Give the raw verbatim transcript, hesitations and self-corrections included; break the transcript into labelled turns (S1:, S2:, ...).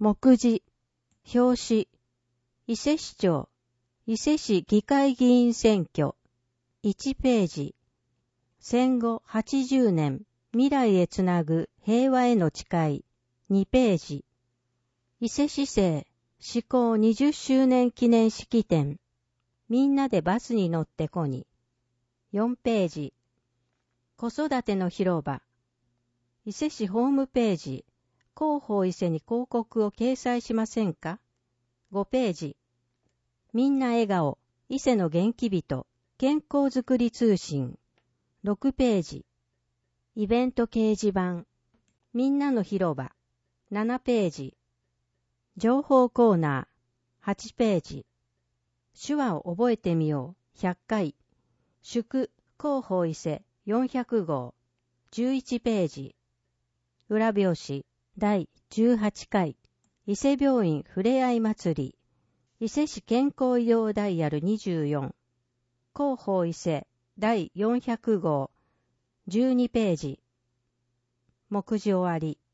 S1: 目次、表紙、伊勢市長、伊勢市議会議員選挙、いちページ、戦後はちじゅうねん、未来へつなぐ平和への誓い、にページ、伊勢市政、施行にじゅっしゅうねん記念式典、みんなでバスに乗ってこに、よんページ、子育ての広場、伊勢市ホームページ、広報伊勢に広告を掲載しませんか？ごページ、みんな笑顔、伊勢の元気人、健康づくり通信、ろくページ、イベント掲示板、みんなの広場、ななページ、情報コーナー、はちページ、手話を覚えてみよう、ひゃっかい、祝広報伊勢よんひゃくごう、じゅういちページ、裏表紙だいじゅうはちかい、伊勢病院ふれあい祭り、伊勢市健康医療ダイヤルにじゅうよん、広報伊勢だいよんひゃくごう、じゅうにページ、目次終わり。